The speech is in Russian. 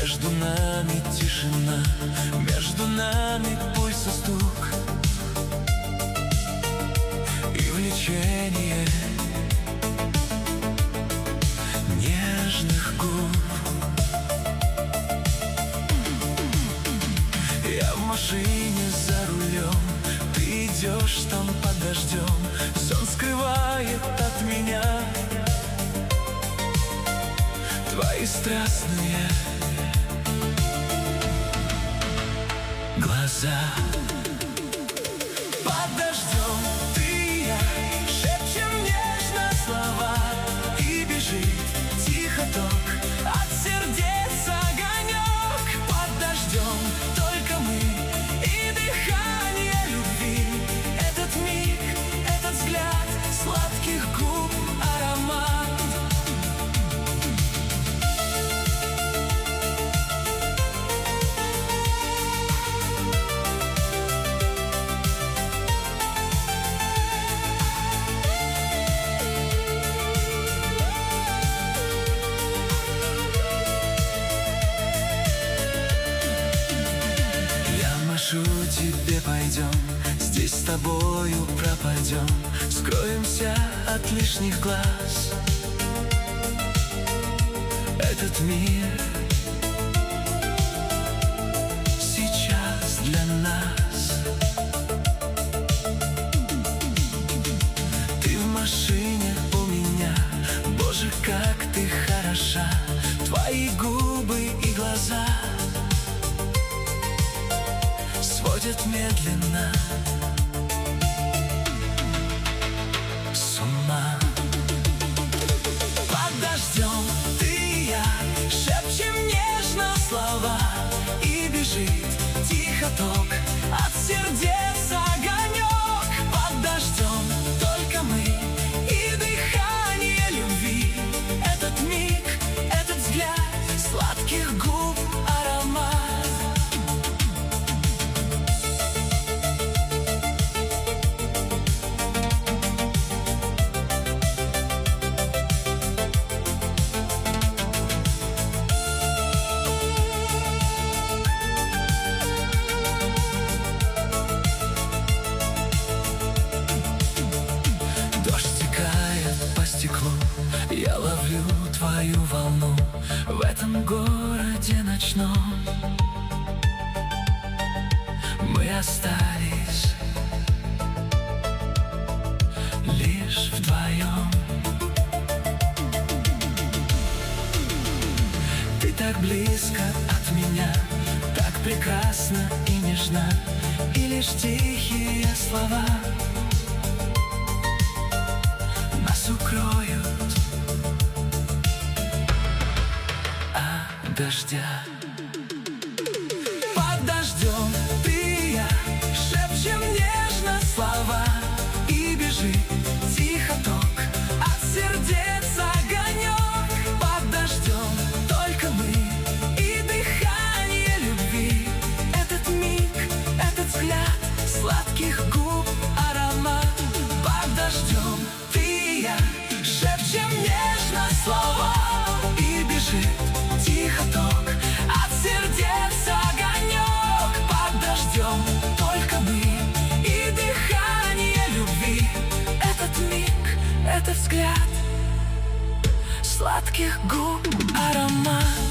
Между нами тишина, между нами пульса стук и влечение нежных губ. Я в машине за рулем, ты идешь там под дождем. Сон скрывает от меня твои страстные глаза. Под дождем ты и я шепчем нежно слова, и бежит тихо ток от сердец огонек. Под дождем только мы и дыхание любви. Этот миг, этот взгляд сладких губ, аромат. Тебе пойдем, здесь с тобою пропадем, скроемся от лишних глаз. Этот мир сейчас для нас. Ты в машине у меня, боже, как ты хороша. Твои губы и глаза сводят медленно с ума. Под дождем ты и я шепчем нежно слова, и бежит тихо ток от сердец огонек. Под дождем только мы и дыхание любви. Этот миг, этот взгляд сладких губ, аромат. Я ловлю твою волну в этом городе ночном. Мы остались лишь вдвоем. Ты так близко от меня, так прекрасна и нежна, и лишь тихие слова нас укроют от дождя. Под дождем ты и я шепчем нежно слова, и бежит тихо ток от сердец огонек. Под дождем только мы и дыхание любви. Этот миг, этот взгляд сладких губ, аромат. Под дождем ты и я шепчем нежно слова, и бежит тихо ток от сердец огонек. Под дождем только мы и дыхание любви. Этот миг, этот взгляд сладких губ, аромат.